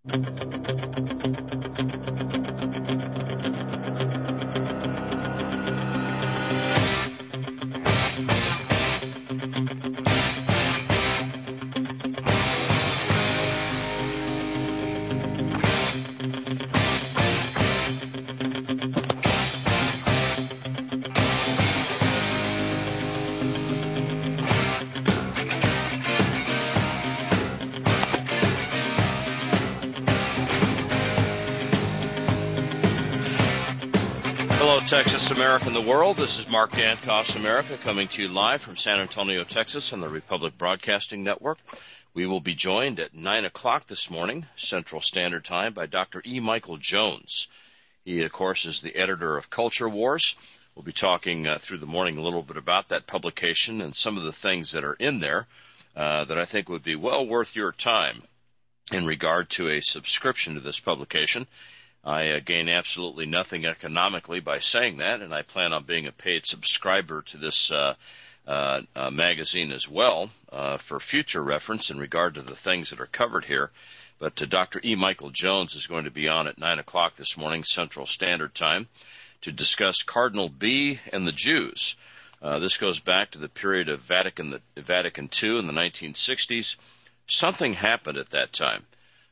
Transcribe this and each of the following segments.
Texas, America, and the world. This is Mark Dankoff's America coming to you live from San Antonio, Texas on the Republic Broadcasting Network. We will be joined at 9 o'clock this morning, Central Standard Time, by Dr. E. Michael Jones. He, of course, is the editor of Culture Wars. We'll be talking through the morning a little bit about that publication and some of the things that are in there that I think would be well worth your time in regard to a subscription to this publication. I gain absolutely nothing economically by saying that, and I plan on being a paid subscriber to this magazine as well for future reference in regard to the things that are covered here. But Dr. E. Michael Jones is going to be on at 9 o'clock this morning, Central Standard Time, to discuss Cardinal B and the Jews. This goes back to the period of Vatican II in the 1960s. Something happened at that time.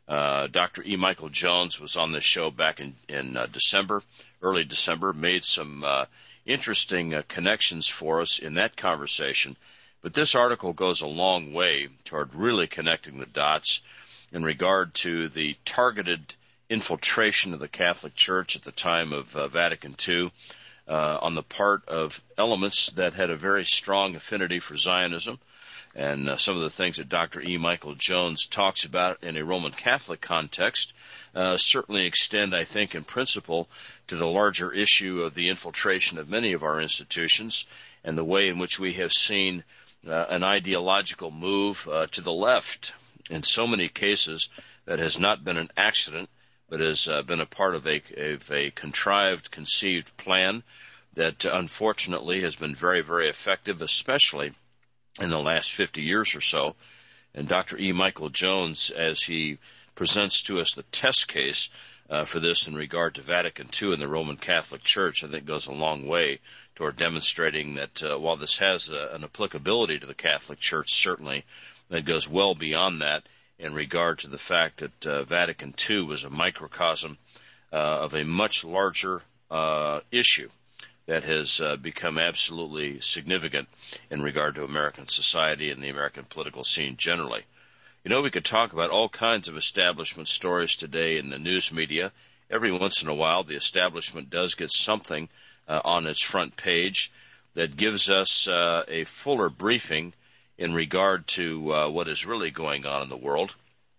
Dr. E. Michael Jones was on this show back in December, early December, made some interesting connections for us in that conversation. But this article goes a long way toward really connecting the dots in regard to the targeted infiltration of the Catholic Church at the time of Vatican II on the part of elements that had a very strong affinity for Zionism. And some of the things that Dr. E. Michael Jones talks about in a Roman Catholic context certainly extend, I think, in principle to the larger issue of the infiltration of many of our institutions and the way in which we have seen an ideological move to the left in so many cases that has not been an accident, but has been a part of a contrived, conceived plan that unfortunately has been very, very effective, especially in the last 50 years or so. And Dr. E. Michael Jones, as he presents to us the test case for this in regard to Vatican II and the Roman Catholic Church, I think goes a long way toward demonstrating that while this has an applicability to the Catholic Church, certainly, that goes well beyond that in regard to the fact that Vatican II was a microcosm of a much larger issue that has become absolutely significant in regard to American society and the American political scene generally. You know, we could talk about all kinds of establishment stories today in the news media. Every once in a while, the establishment does get something on its front page that gives us a fuller briefing in regard to what is really going on in the world.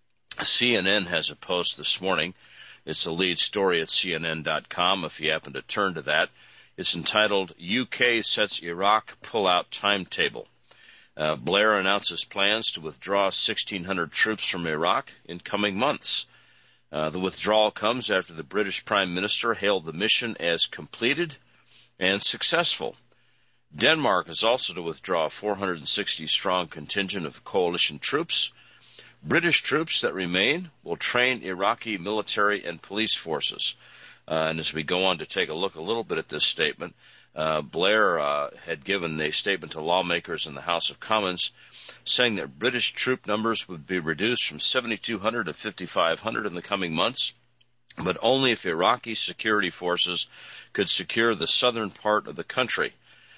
CNN has a post this morning. It's the lead story at CNN.com, if you happen to turn to that. It's entitled, UK Sets Iraq Pullout Timetable. Blair announces plans to withdraw 1,600 troops from Iraq in coming months. The withdrawal comes after the British Prime Minister hailed the mission as completed and successful. Denmark is also to withdraw a 460-strong contingent of coalition troops. British troops that remain will train Iraqi military and police forces. And as we go on to take a look a little bit at this statement, Blair had given a statement to lawmakers in the House of Commons saying that British troop numbers would be reduced from 7,200 to 5,500 in the coming months, but only if Iraqi security forces could secure the southern part of the country.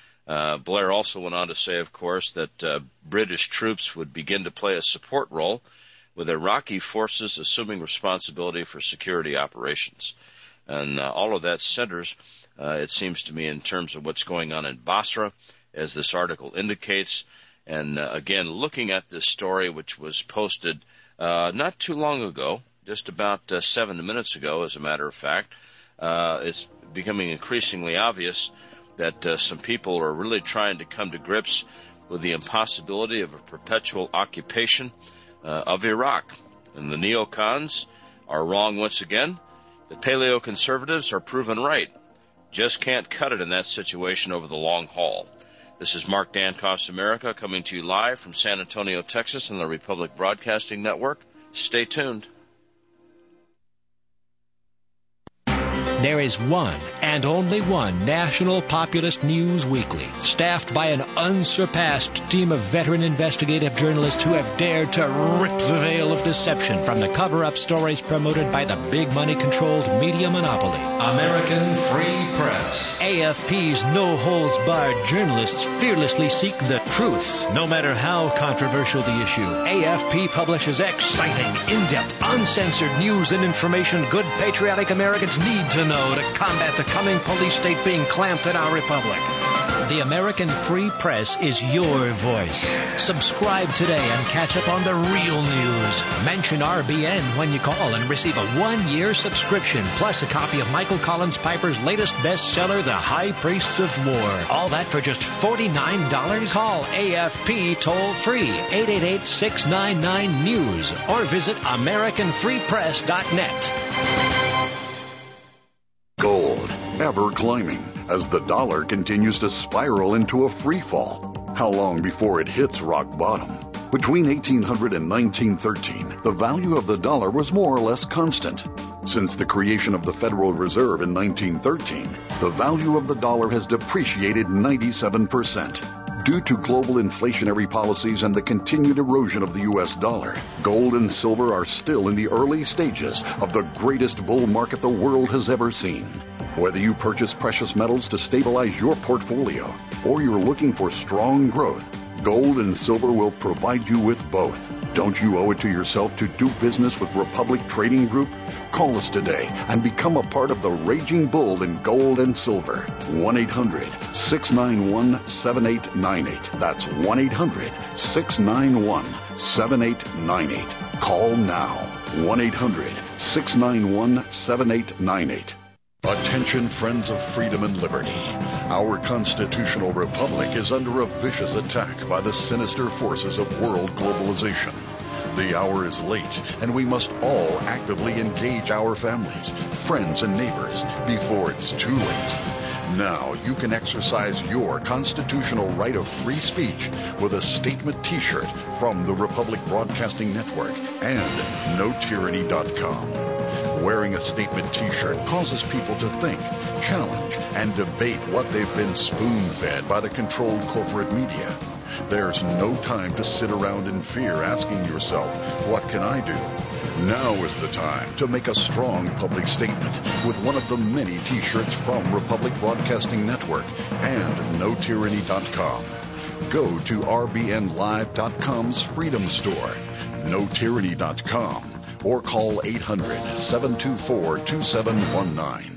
Blair also went on to say, of course, that British troops would begin to play a support role, with Iraqi forces assuming responsibility for security operations. And all of that centers, it seems to me, in terms of what's going on in Basra, as this article indicates. And again, looking at this story, which was posted not too long ago, just about 7 minutes ago, as a matter of fact, it's becoming increasingly obvious that some people are really trying to come to grips with the impossibility of a perpetual occupation of Iraq. And the neocons are wrong once again. The paleoconservatives are proven right. Just can't cut it in that situation over the long haul. This is Mark Dankoff's America coming to you live from San Antonio, Texas on the Republic Broadcasting Network. Stay tuned. There is one and only one national populist news weekly, staffed by an unsurpassed team of veteran investigative journalists who have dared to rip the veil of deception from the cover-up stories promoted by the big money-controlled media monopoly. American Free Press. AFP's no-holds-barred journalists fearlessly seek the truth, no matter how controversial the issue. AFP publishes exciting, in-depth, uncensored news and information good patriotic Americans need to know to combat the coming police state being clamped in our republic. The American Free Press is your voice. Subscribe today and catch up on the real news. Mention RBN when you call and receive a 1-year subscription, plus a copy of Michael Collins Piper's latest bestseller, The High Priests of War. All that for just $49? Call AFP toll-free, 888-699-NEWS, or visit AmericanFreePress.net. Gold, ever climbing, as the dollar continues to spiral into a free fall. How long before it hits rock bottom? Between 1800 and 1913, the value of the dollar was more or less constant. Since the creation of the Federal Reserve in 1913, the value of the dollar has depreciated 97%. Due to global inflationary policies and the continued erosion of the U.S. dollar, gold and silver are still in the early stages of the greatest bull market the world has ever seen. Whether you purchase precious metals to stabilize your portfolio or you're looking for strong growth, gold and silver will provide you with both. Don't you owe it to yourself to do business with Republic Trading Group? Call us today and become a part of the raging bull in gold and silver. 1-800-691-7898. That's 1-800-691-7898. Call now. 1-800-691-7898. Attention, friends of freedom and liberty. Our constitutional republic is under a vicious attack by the sinister forces of world globalization. The hour is late, and we must all actively engage our families, friends, and neighbors before it's too late. Now you can exercise your constitutional right of free speech with a statement T-shirt from the Republic Broadcasting Network and NoTyranny.com. Wearing a statement T-shirt causes people to think, challenge, and debate what they've been spoon-fed by the controlled corporate media. There's no time to sit around in fear asking yourself, what can I do? Now is the time to make a strong public statement with one of the many T-shirts from Republic Broadcasting Network and NoTyranny.com. Go to RBNLive.com's Freedom Store, NoTyranny.com, or call 800-724-2719.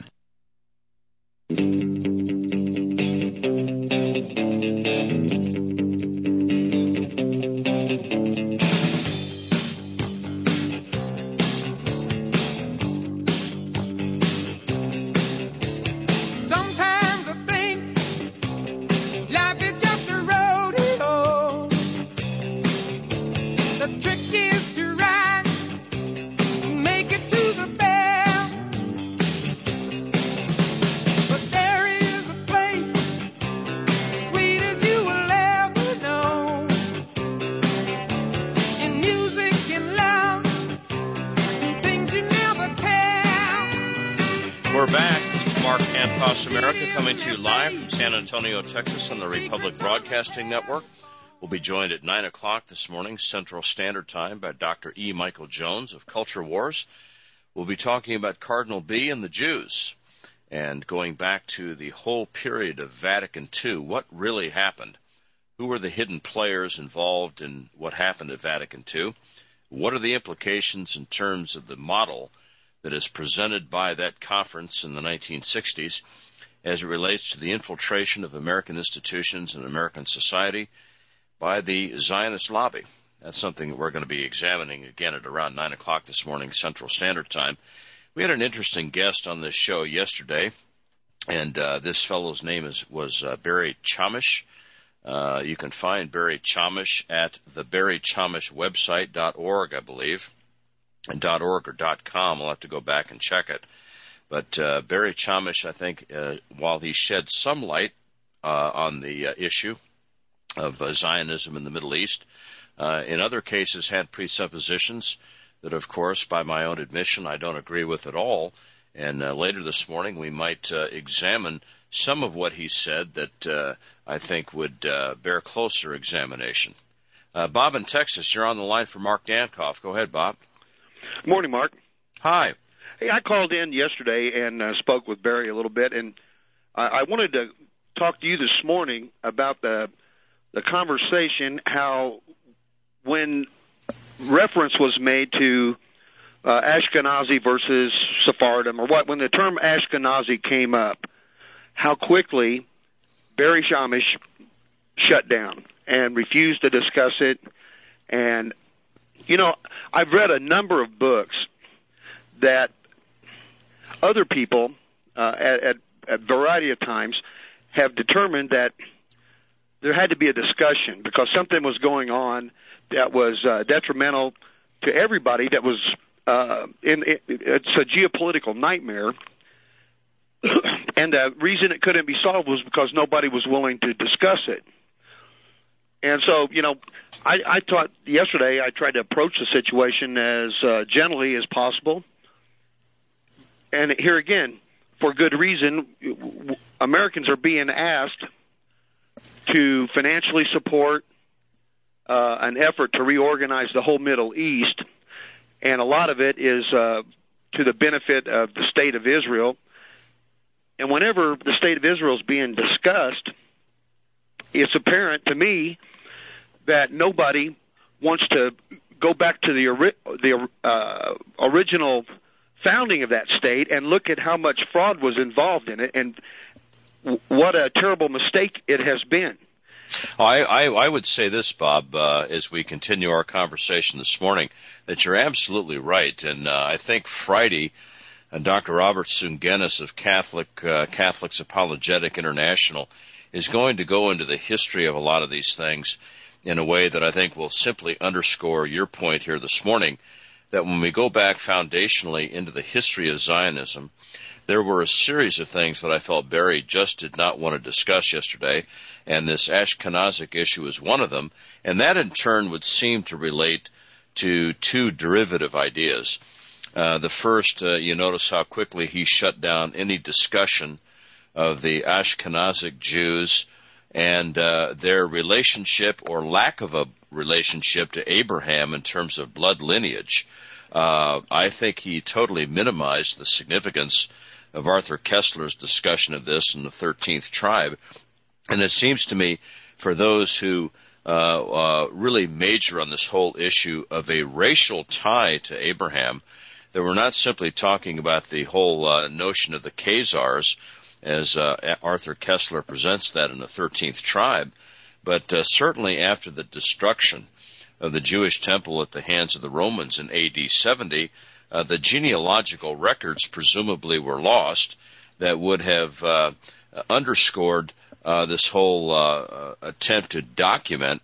San Antonio, Texas, on the Republic Broadcasting Network. We'll be joined at 9 o'clock this morning, Central Standard Time, by Dr. E. Michael Jones of Culture Wars. We'll be talking about Cardinal B and the Jews, and going back to the whole period of Vatican II. What really happened? Who were the hidden players involved in what happened at Vatican II? What are the implications in terms of the model that is presented by that conference in the 1960s? As it relates to the infiltration of American institutions and American society by the Zionist lobby. That's something that we're going to be examining again at around 9 o'clock this morning, Central Standard Time. We had an interesting guest on this show yesterday, and this fellow's name was Barry Chamish. You can find Barry Chamish at the Barry Chamish website, .org, I believe, and .org or .com. I'll have to go back and check it. But Barry Chamish, I think, while he shed some light on the issue of Zionism in the Middle East, in other cases had presuppositions that, of course, by my own admission, I don't agree with at all, And later this morning, we might examine some of what he said that I think would bear closer examination. Bob in Texas, you're on the line for Mark Dankoff. Go ahead, Bob. Good morning, Mark. Hi. Hey, I called in yesterday and spoke with Barry a little bit, and I wanted to talk to you this morning about the conversation, how when reference was made to Ashkenazi versus Sephardim, or when the term Ashkenazi came up, how quickly Barry Shamish shut down and refused to discuss it. And, you know, I've read a number of books that other people at a variety of times have determined that there had to be a discussion because something was going on that was detrimental to everybody, that was it's a geopolitical nightmare. And the reason it couldn't be solved was because nobody was willing to discuss it. And so, you know, I thought yesterday I tried to approach the situation as gently as possible. And here again, for good reason, Americans are being asked to financially support an effort to reorganize the whole Middle East, and a lot of it is to the benefit of the State of Israel. And whenever the State of Israel is being discussed, it's apparent to me that nobody wants to go back to the original founding of that state and look at how much fraud was involved in it and what a terrible mistake it has been. I would say this, Bob, as we continue our conversation this morning, that you're absolutely right. And I think Friday, Dr. Robert Sungenis of Catholics Apologetic International is going to go into the history of a lot of these things in a way that I think will simply underscore your point here this morning, that when we go back foundationally into the history of Zionism, there were a series of things that I felt Barry just did not want to discuss yesterday, and this Ashkenazic issue is one of them, and that in turn would seem to relate to two derivative ideas. The first, you notice how quickly he shut down any discussion of the Ashkenazic Jews and their relationship or lack of a relationship to Abraham in terms of blood lineage. I think he totally minimized the significance of Arthur Kessler's discussion of this in the 13th tribe. And it seems to me, for those who really major on this whole issue of a racial tie to Abraham, that we're not simply talking about the whole notion of the Khazars, as Arthur Kessler presents that in the 13th tribe, but certainly after the destruction of the Jewish temple at the hands of the Romans in AD 70, the genealogical records presumably were lost that would have underscored this whole attempt to document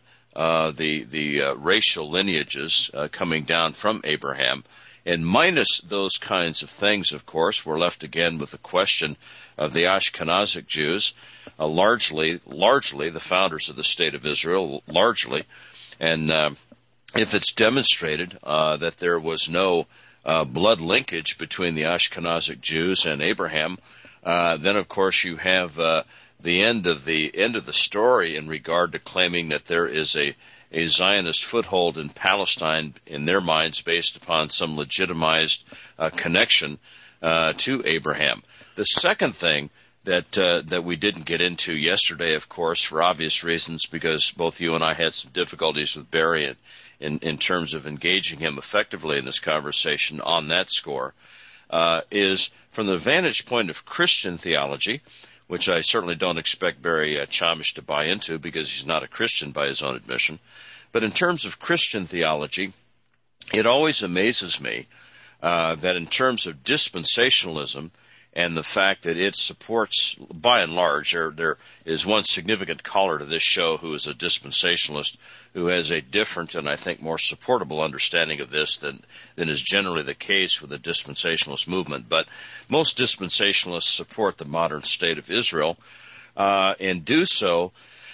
the racial lineages coming down from Abraham. And minus those kinds of things, of course, we're left again with the question of the Ashkenazic Jews, largely the founders of the State of Israel, largely. And if it's demonstrated that there was no blood linkage between the Ashkenazic Jews and Abraham, then of course you have the end of the story in regard to claiming that there is a Zionist foothold in Palestine in their minds based upon some legitimized connection to Abraham. The second thing that we didn't get into yesterday, of course, for obvious reasons, because both you and I had some difficulties with Barry in terms of engaging him effectively in this conversation on that score, is from the vantage point of Christian theology, which I certainly don't expect Barry Chamish to buy into because he's not a Christian by his own admission. But in terms of Christian theology, it always amazes me that in terms of dispensationalism and the fact that it supports, by and large, there is one significant caller to this show who is a dispensationalist who has a different and I think more supportable understanding of this than is generally the case with the dispensationalist movement. But most dispensationalists support the modern state of Israel and do so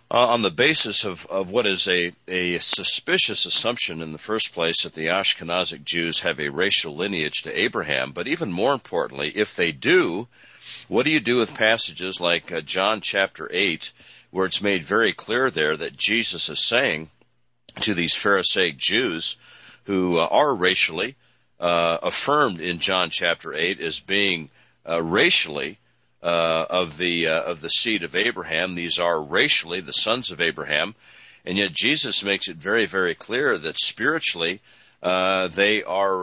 on the basis of what is a suspicious assumption in the first place that the Ashkenazic Jews have a racial lineage to Abraham. But even more importantly, if they do, what do you do with passages like John chapter 8, where it's made very clear there that Jesus is saying to these Pharisaic Jews who are racially affirmed in John chapter 8 as being racially of the seed of Abraham. These are racially the sons of Abraham, and yet Jesus makes it very, very clear that spiritually they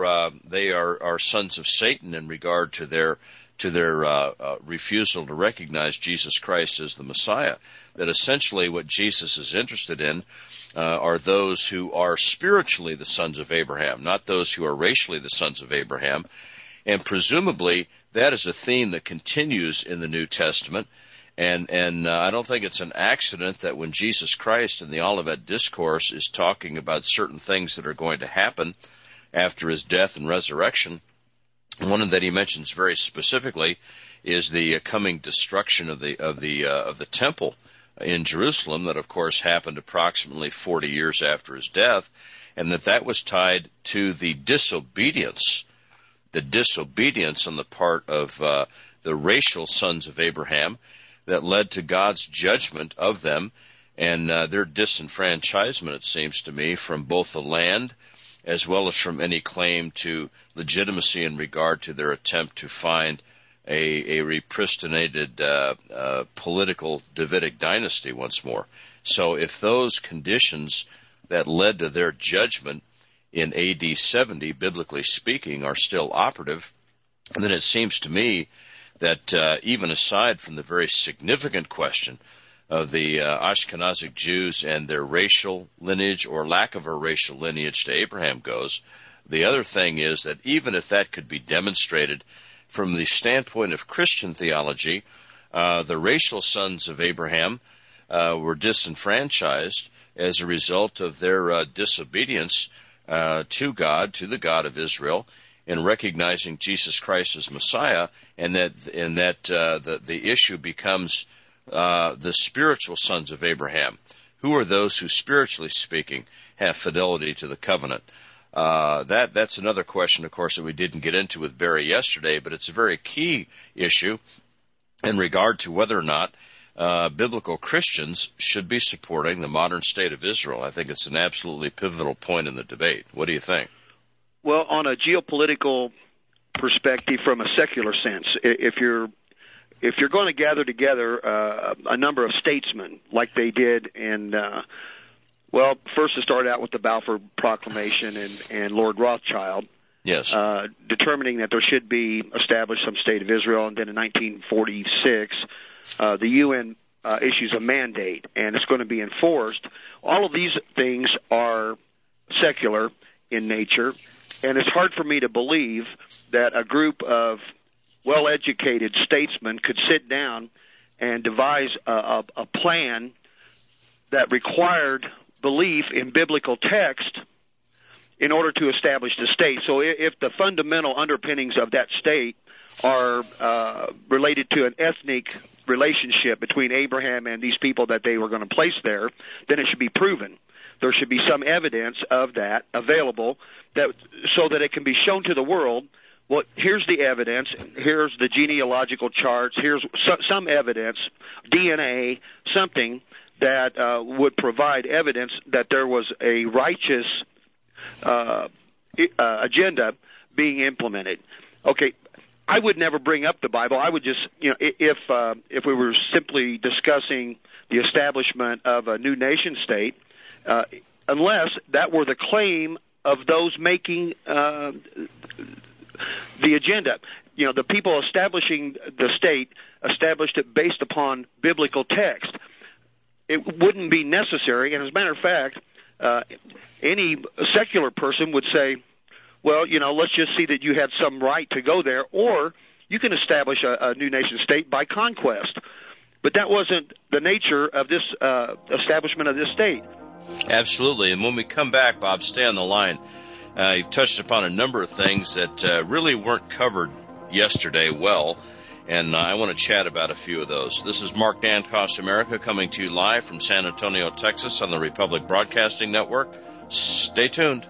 are sons of Satan in regard to their refusal to recognize Jesus Christ as the Messiah. That essentially what Jesus is interested in are those who are spiritually the sons of Abraham, not those who are racially the sons of Abraham. And presumably that is a theme that continues in the New Testament. And I don't think it's an accident that when Jesus Christ in the Olivet Discourse is talking about certain things that are going to happen after his death and resurrection, one that he mentions very specifically is the coming destruction of the temple in Jerusalem, that of course happened approximately 40 years after his death, and that was tied to the disobedience on the part of the racial sons of Abraham that led to God's judgment of them and their disenfranchisement, it seems to me, from both the land as well as from any claim to legitimacy in regard to their attempt to find a repristinated political Davidic dynasty once more. So if those conditions that led to their judgment in AD 70, biblically speaking, are still operative, then it seems to me that even aside from the very significant question of the Ashkenazic Jews and their racial lineage or lack of a racial lineage to Abraham goes, the other thing is that even if that could be demonstrated from the standpoint of Christian theology, the racial sons of Abraham were disenfranchised as a result of their disobedience to God, to the God of Israel, in recognizing Jesus Christ as Messiah, and that the issue becomes the spiritual sons of Abraham. Who are those who, spiritually speaking, have fidelity to the covenant? That's another question, of course, that we didn't get into with Barry yesterday, but it's a very key issue in regard to whether or not biblical Christians should be supporting the modern state of Israel. I think it's an absolutely pivotal point in the debate. What do you think? Well, on a geopolitical perspective, from a secular sense, if you're going to gather together a number of statesmen like they did in first to start out with the Balfour Proclamation and Lord Rothschild, yes, determining that there should be established some state of Israel, and then in 1946, the UN issues a mandate, and it's going to be enforced. All of these things are secular in nature, and it's hard for me to believe that a group of well-educated statesmen could sit down and devise a plan that required belief in biblical text in order to establish the state. So if the fundamental underpinnings of that state are related to an ethnic relationship between Abraham and these people that they were going to place there, then it should be proven. There should be some evidence of that available so that it can be shown to the world. Well, here's the evidence, here's the genealogical charts, here's some evidence, DNA, something that would provide evidence that there was a righteous agenda being implemented. Okay, I would never bring up the Bible. I would just, if we were simply discussing the establishment of a new nation state, unless that were the claim of those making the agenda. The people establishing the state established it based upon biblical text. It wouldn't be necessary, and as a matter of fact, any secular person would say, well, let's just see that you had some right to go there, or you can establish a new nation state by conquest. But that wasn't the nature of this establishment of this state. Absolutely. And when we come back, Bob, stay on the line. You've touched upon a number of things that really weren't covered yesterday well, and I want to chat about a few of those. This is Mark Dancost America coming to you live from San Antonio, Texas on the Republic Broadcasting Network. Stay tuned.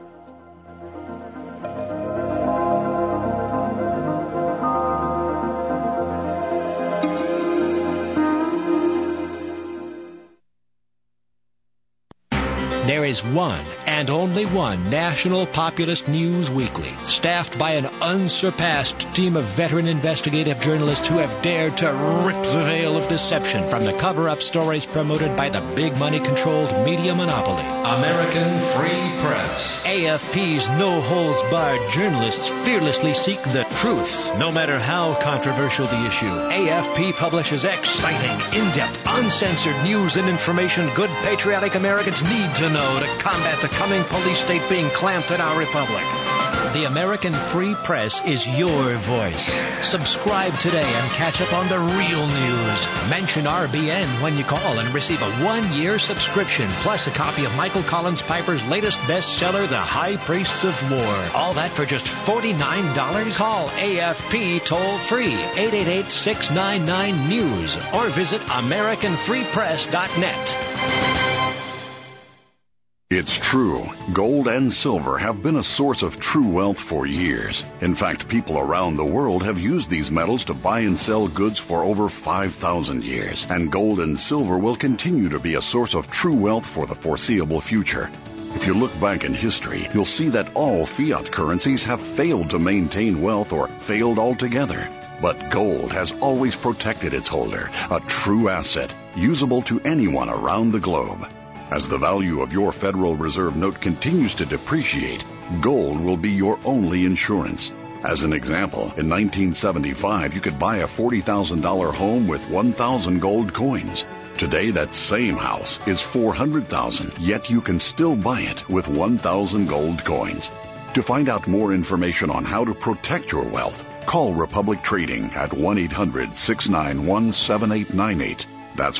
There is one and only one national populist news weekly, staffed by an unsurpassed team of veteran investigative journalists who have dared to rip the veil of deception from the cover-up stories promoted by the big money-controlled media monopoly. American Free Press. AFP's no-holds-barred journalists fearlessly seek the truth, no matter how controversial the issue. AFP publishes exciting, in-depth, uncensored news and information good patriotic Americans need to know to combat the coming police state being clamped in our republic. The American Free Press is your voice. Subscribe today and catch up on the real news. Mention RBN when you call and receive a 1-year subscription, plus a copy of Michael Collins Piper's latest bestseller, The High Priests of War. All that for just $49? Call AFP toll-free, 888-699-NEWS, or visit AmericanFreePress.net. It's true. Gold and silver have been a source of true wealth for years. In fact, people around the world have used these metals to buy and sell goods for over 5,000 years. And gold and silver will continue to be a source of true wealth for the foreseeable future. If you look back in history, you'll see that all fiat currencies have failed to maintain wealth or failed altogether. But gold has always protected its holder, a true asset, usable to anyone around the globe. As the value of your Federal Reserve note continues to depreciate, gold will be your only insurance. As an example, in 1975, you could buy a $40,000 home with 1,000 gold coins. Today, that same house is $400,000, yet you can still buy it with 1,000 gold coins. To find out more information on how to protect your wealth, call Republic Trading at 1-800-691-7898. That's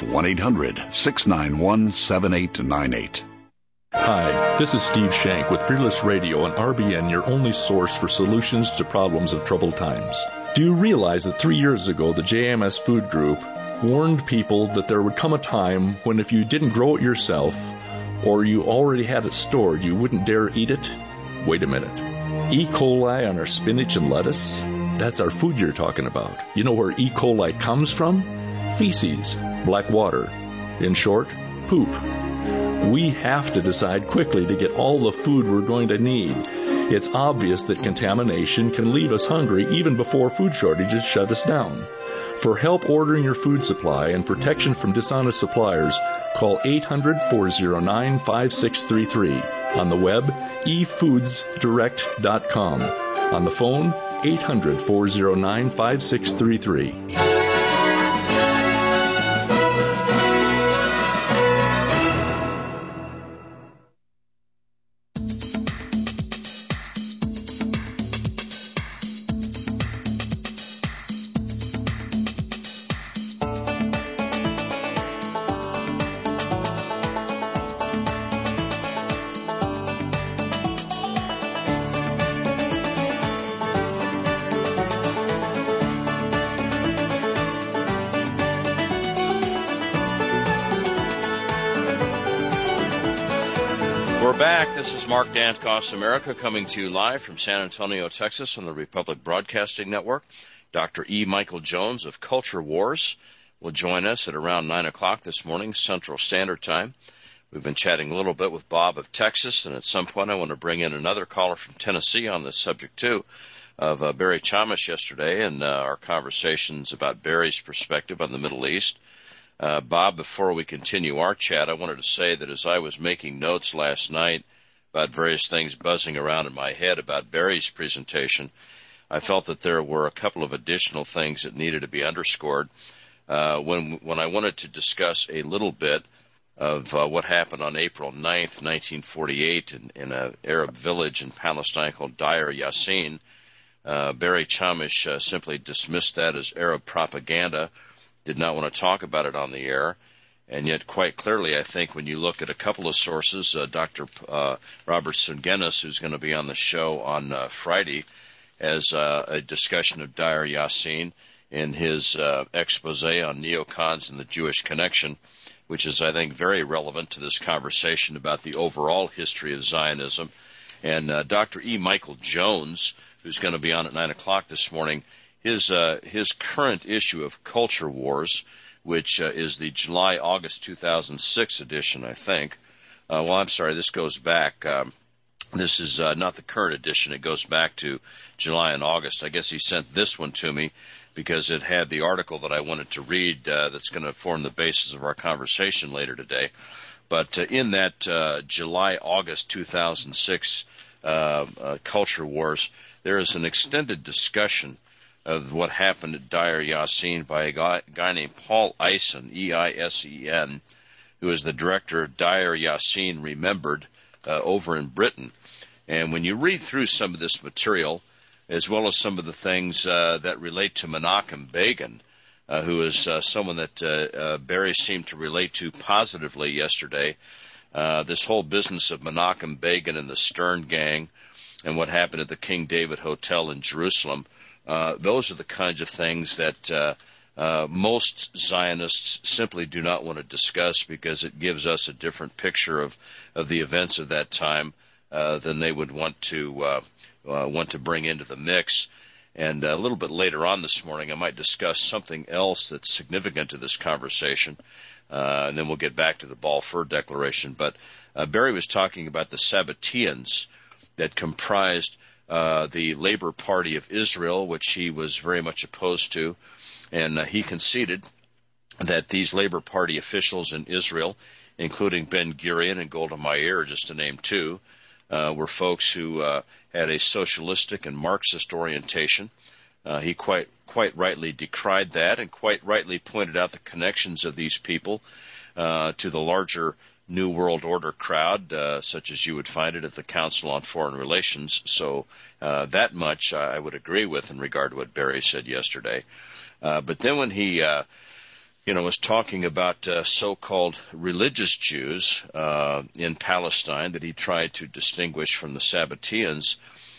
1-800-691-7898. Hi, this is Steve Shank with Fearless Radio and RBN, your only source for solutions to problems of troubled times. Do you realize that 3 years ago, the JMS Food Group warned people that there would come a time when if you didn't grow it yourself or you already had it stored, you wouldn't dare eat it? Wait a minute. E. coli on our spinach and lettuce? That's our food you're talking about. You know where E. coli comes from? Feces, black water. In short, poop. We have to decide quickly to get all the food we're going to need. It's obvious that contamination can leave us hungry even before food shortages shut us down. For help ordering your food supply and protection from dishonest suppliers, call 800-409-5633. On the web, efoodsdirect.com. On the phone, 800-409-5633. We're back. This is Mark Dancost America coming to you live from San Antonio, Texas on the Republic Broadcasting Network. Dr. E. Michael Jones of Culture Wars will join us at around 9 o'clock this morning, Central Standard Time. We've been chatting a little bit with Bob of Texas, and at some point I want to bring in another caller from Tennessee on this subject, too, of Barry Chamish yesterday and our conversations about Barry's perspective on the Middle East. Bob, before we continue our chat, I wanted to say that as I was making notes last night about various things buzzing around in my head about Barry's presentation, I felt that there were a couple of additional things that needed to be underscored when I wanted to discuss a little bit of what happened on April 9th, 1948 in an Arab village in Palestine called Deir Yassin. Barry Chamish simply dismissed that as Arab propaganda, did not want to talk about it on the air, and yet quite clearly I think when you look at a couple of sources, Dr. Robert Sungenis, who's going to be on the show on Friday, as a discussion of Deir Yassin, in his expose on neocons and the Jewish connection, which is, I think, very relevant to this conversation about the overall history of Zionism. And Dr. E. Michael Jones, who's going to be on at 9 o'clock this morning, his current issue of Culture Wars, which is the July-August 2006 edition, I think. Well, I'm sorry, this goes back. This is not the current edition. It goes back to July and August. I guess he sent this one to me because it had the article that I wanted to read that's going to form the basis of our conversation later today. But in that July-August 2006 Culture Wars, there is an extended discussion of what happened at Deir Yassin by a guy named Paul Eisen, E-I-S-E-N, who is the director of Deir Yassin Remembered over in Britain. And when you read through some of this material, as well as some of the things that relate to Menachem Begin, who is someone that Barry seemed to relate to positively yesterday, this whole business of Menachem Begin and the Stern Gang and what happened at the King David Hotel in Jerusalem, those are the kinds of things that most Zionists simply do not want to discuss because it gives us a different picture of the events of that time than they would want to bring into the mix. And a little bit later on this morning, I might discuss something else that's significant to this conversation, and then we'll get back to the Balfour Declaration. But Barry was talking about the Sabbateans that comprised the Labor Party of Israel, which he was very much opposed to, and he conceded that these Labor Party officials in Israel, including Ben-Gurion and Golda Meir, just to name two, were folks who had a socialistic and Marxist orientation. He quite rightly decried that and quite rightly pointed out the connections of these people to the larger New World Order crowd, such as you would find it at the Council on Foreign Relations. So that much I would agree with in regard to what Barry said yesterday. But then when he was talking about so-called religious Jews in Palestine that he tried to distinguish from the Sabbateans,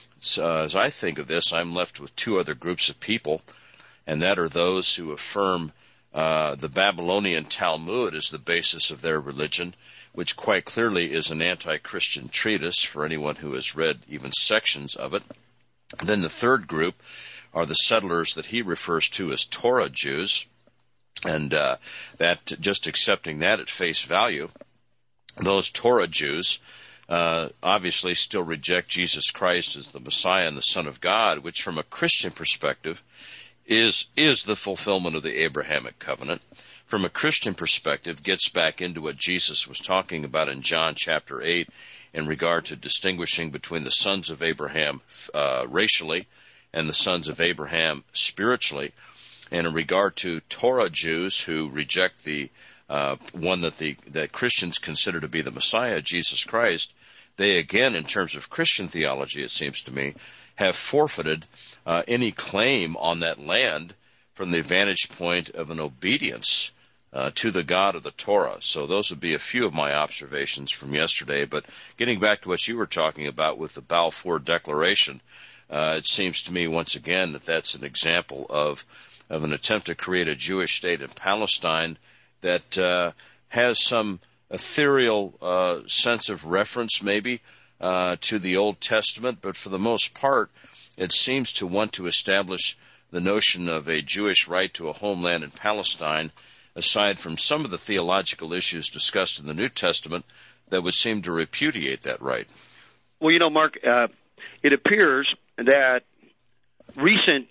as I think of this, I'm left with two other groups of people, and that are those who affirm the Babylonian Talmud as the basis of their religion, which quite clearly is an anti-Christian treatise for anyone who has read even sections of it. Then the third group are the settlers that he refers to as Torah Jews, and that just accepting that at face value, those Torah Jews obviously still reject Jesus Christ as the Messiah and the Son of God, which from a Christian perspective is the fulfillment of the Abrahamic covenant. From a Christian perspective, gets back into what Jesus was talking about in John chapter 8 in regard to distinguishing between the sons of Abraham racially and the sons of Abraham spiritually. And in regard to Torah Jews who reject the one that Christians consider to be the Messiah, Jesus Christ, they again, in terms of Christian theology, it seems to me, have forfeited any claim on that land from the vantage point of an obedience to the God of the Torah. So those would be a few of my observations from yesterday. But getting back to what you were talking about with the Balfour Declaration, it seems to me once again that that's an example of an attempt to create a Jewish state in Palestine that has some ethereal sense of reference maybe to the Old Testament, but for the most part it seems to want to establish the notion of a Jewish right to a homeland in Palestine, aside from some of the theological issues discussed in the New Testament that would seem to repudiate that right. Well, Mark, it appears that recent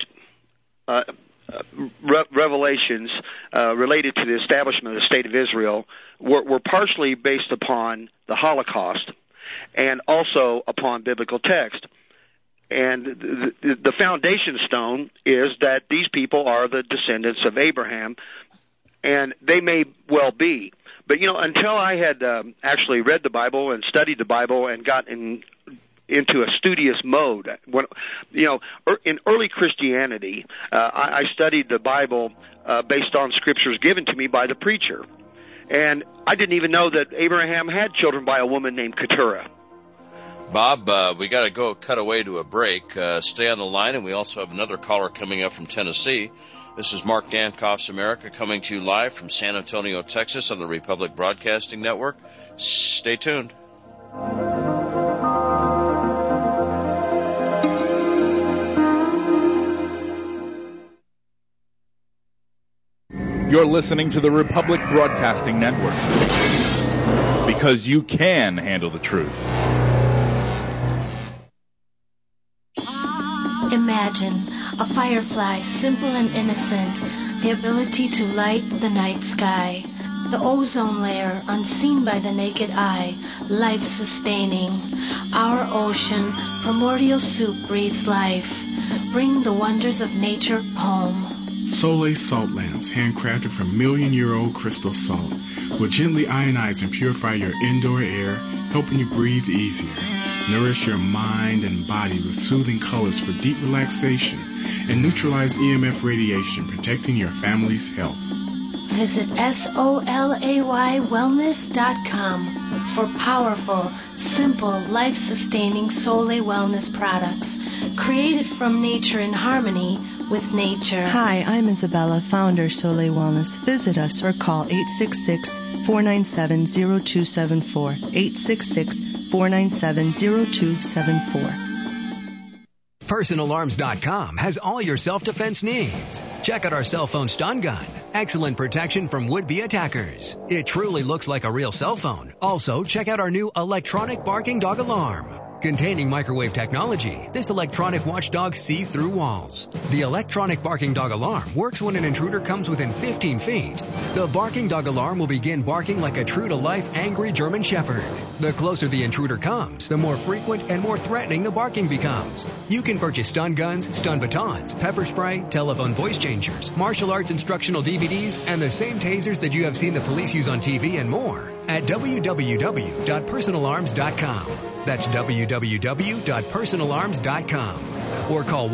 revelations related to the establishment of the State of Israel were partially based upon the Holocaust and also upon biblical text. And the foundation stone is that these people are the descendants of Abraham, and they may well be. But, until I had actually read the Bible and studied the Bible and got into a studious mode, in early Christianity, I studied the Bible based on scriptures given to me by the preacher. And I didn't even know that Abraham had children by a woman named Keturah. Bob, we got to go cut away to a break. Stay on the line, and we also have another caller coming up from Tennessee. This is Mark Dankoff's America coming to you live from San Antonio, Texas on the Republic Broadcasting Network. Stay tuned. You're listening to the Republic Broadcasting Network, because you can handle the truth. Imagine a firefly, simple and innocent, the ability to light the night sky. The ozone layer, unseen by the naked eye, life-sustaining. Our ocean, primordial soup breathes life. Bring the wonders of nature home. Soleil salt lamps, handcrafted from million-year-old crystal salt, will gently ionize and purify your indoor air, helping you breathe easier. Nourish your mind and body with soothing colors for deep relaxation and neutralize EMF radiation, protecting your family's health. Visit SOLAYWellness.com for powerful, simple, life-sustaining Soleil Wellness products created from nature in harmony with nature. Hi, I'm Isabella, founder Soleil Wellness. Visit us or call 866-497-0274. 866-497-0274. PersonalArms.com has all your self-defense needs. Check out our cell phone stun gun. Excellent protection from would-be attackers. It truly looks like a real cell phone. Also, check out our new electronic barking dog alarm. Containing microwave technology, this electronic watchdog sees through walls. The electronic barking dog alarm works when an intruder comes within 15 feet. The barking dog alarm will begin barking like a true-to-life angry German Shepherd. The closer the intruder comes, the more frequent and more threatening the barking becomes. You can purchase stun guns, stun batons, pepper spray, telephone voice changers, martial arts instructional DVDs, and the same tasers that you have seen the police use on TV and more at www.personalarms.com. That's www.personalarms.com. Or call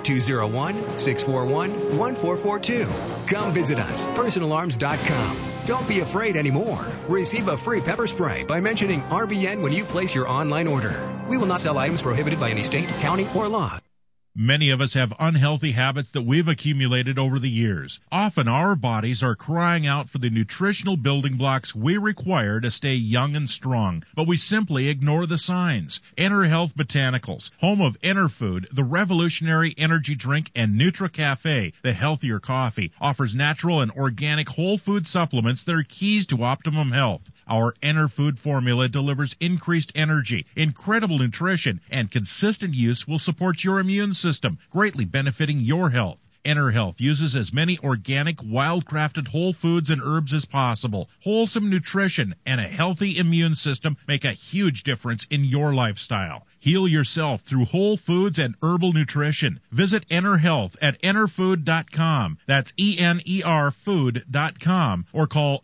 1-201-641-1442. Come visit us, personalarms.com. Don't be afraid anymore. Receive a free pepper spray by mentioning RBN when you place your online order. We will not sell items prohibited by any state, county, or law. Many of us have unhealthy habits that we've accumulated over the years. Often our bodies are crying out for the nutritional building blocks we require to stay young and strong, but we simply ignore the signs. Enter Health Botanicals, home of Enerfood, the revolutionary energy drink, and NutriCafe, the healthier coffee, offers natural and organic whole food supplements that are keys to optimum health. Our Enerfood formula delivers increased energy, incredible nutrition, and consistent use will support your immune system, greatly benefiting your health. Enter Health uses as many organic, wild-crafted whole foods and herbs as possible. Wholesome nutrition and a healthy immune system make a huge difference in your lifestyle. Heal yourself through whole foods and herbal nutrition. Visit Enter Health at enterfood.com. That's ENER food.com, or call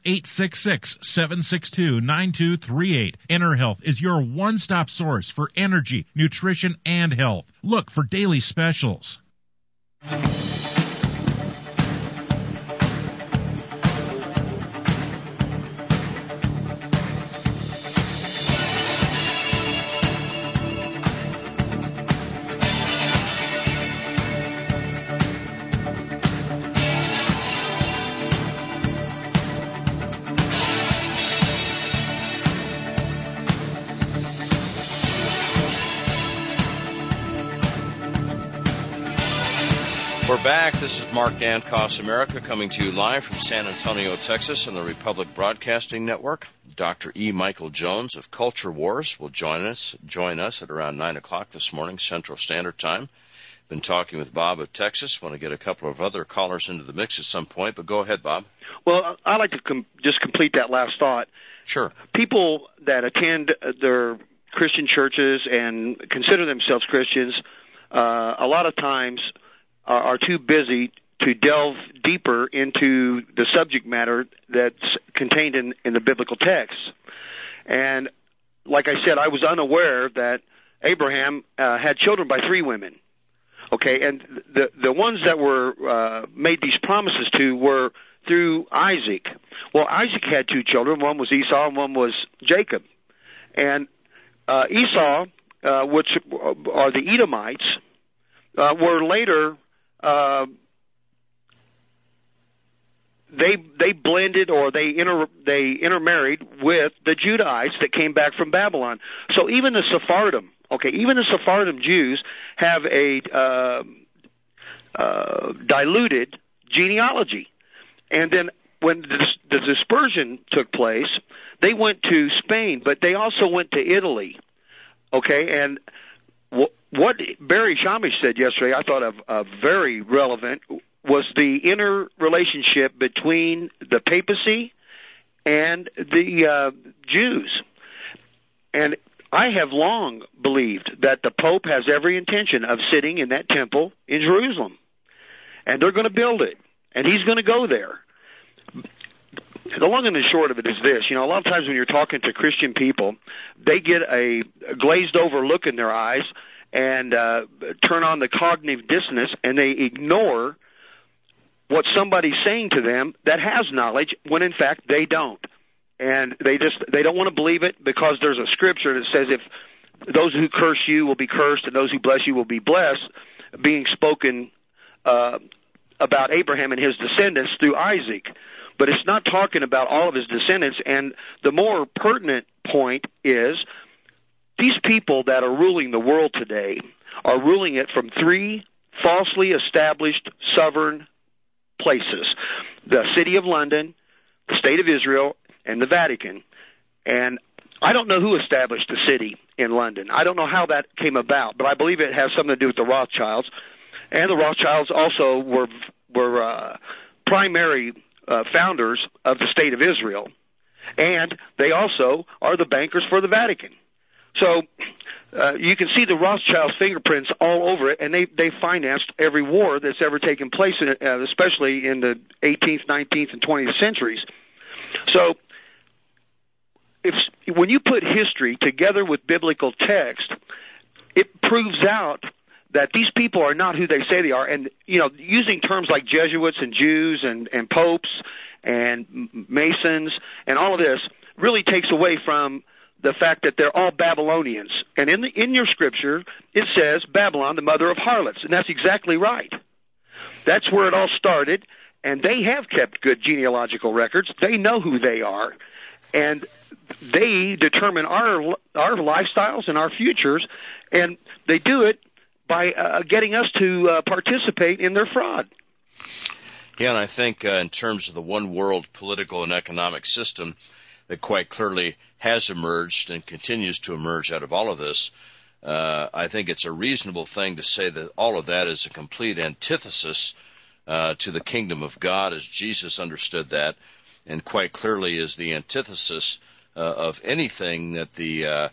866-762-9238. Enter Health is your one-stop source for energy, nutrition, and health. Look for daily specials. We're back. This is Mark Dankoff's America coming to you live from San Antonio, Texas on the Republic Broadcasting Network. Dr. E. Michael Jones of Culture Wars will join us at around 9 o'clock this morning, Central Standard Time. Been talking with Bob of Texas. Want to get a couple of other callers into the mix at some point, but go ahead, Bob. Well, I'd like to just complete that last thought. Sure. People that attend their Christian churches and consider themselves Christians, a lot of times are too busy to delve deeper into the subject matter that's contained in the biblical text. And like I said, I was unaware that Abraham had children by 3 women. Okay, and the ones that were made these promises to were through Isaac. Well, Isaac had 2 children. One was Esau and one was Jacob. And Esau which are the Edomites, were later they blended or they intermarried with the Judahites that came back from Babylon. So even the Sephardim Jews have a diluted genealogy. And then when the dispersion took place, they went to Spain, but they also went to Italy. Okay, and what Barry Shamish said yesterday, I thought of very relevant, was the interrelationship between the papacy and the Jews. And I have long believed that the Pope has every intention of sitting in that temple in Jerusalem. And they're going to build it. And he's going to go there. The long and the short of it is this. A lot of times when you're talking to Christian people, they get a glazed over look in their eyes and turn on the cognitive dissonance, and they ignore what somebody's saying to them that has knowledge when in fact they don't. And they don't want to believe it because there's a scripture that says if those who curse you will be cursed and those who bless you will be blessed, being spoken about Abraham and his descendants through Isaac. But it's not talking about all of his descendants. And the more pertinent point is these people that are ruling the world today are ruling it from three falsely established sovereign places: the City of London, the State of Israel, and the Vatican. And I don't know who established the city in London. I don't know how that came about, but I believe it has something to do with the Rothschilds. And the Rothschilds also were primary founders of the State of Israel. And they also are the bankers for the Vatican. So you can see the Rothschilds' fingerprints all over it, and they financed every war that's ever taken place, especially in the 18th, 19th, and 20th centuries. So when you put history together with biblical text, it proves out that these people are not who they say they are. And, using terms like Jesuits and Jews and popes and Masons and all of this really takes away from the fact that they're all Babylonians. And in your scripture, it says Babylon, the mother of harlots. And that's exactly right. That's where it all started. And they have kept good genealogical records. They know who they are. And they determine our lifestyles and our futures. And they do it by getting us to participate in their fraud. Yeah, and I think in terms of the one world political and economic system that quite clearly has emerged and continues to emerge out of all of this, I think it's a reasonable thing to say that all of that is a complete antithesis to the kingdom of God as Jesus understood that, and quite clearly is the antithesis of anything that the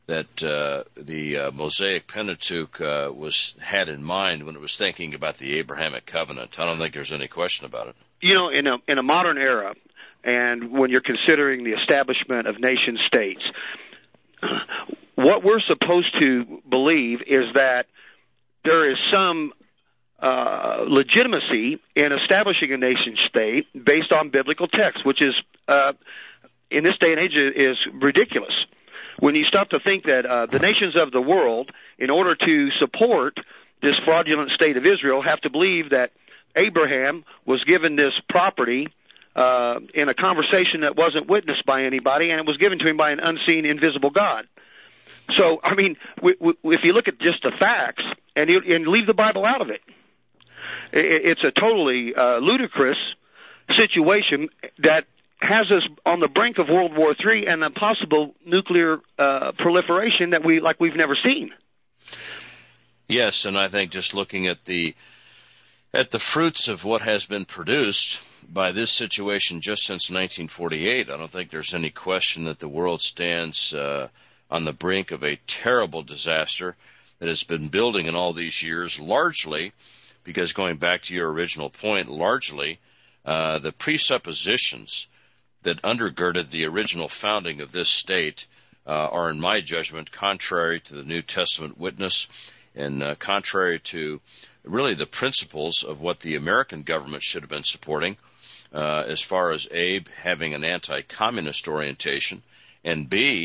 Mosaic Pentateuch had in mind when it was thinking about the Abrahamic covenant. I don't think there's any question about it. In a modern era, and when you're considering the establishment of nation states, what we're supposed to believe is that there is some legitimacy in establishing a nation state based on biblical text, which is, in this day and age, is ridiculous. When you stop to think that the nations of the world, in order to support this fraudulent state of Israel, have to believe that Abraham was given this property in a conversation that wasn't witnessed by anybody, and it was given to him by an unseen, invisible God. So, I mean, if you look at just the facts and leave the Bible out of it, it's a totally ludicrous situation that has us on the brink of World War III and the possible nuclear proliferation that we've never seen. Yes, and I think just looking at the fruits of what has been produced by this situation just since 1948, I don't think there's any question that the world stands on the brink of a terrible disaster that has been building in all these years, largely because, going back to your original point, largely the presuppositions that undergirded the original founding of this state are, in my judgment, contrary to the New Testament witness and contrary to really the principles of what the American government should have been supporting, as far as A, having an anti-communist orientation, and B,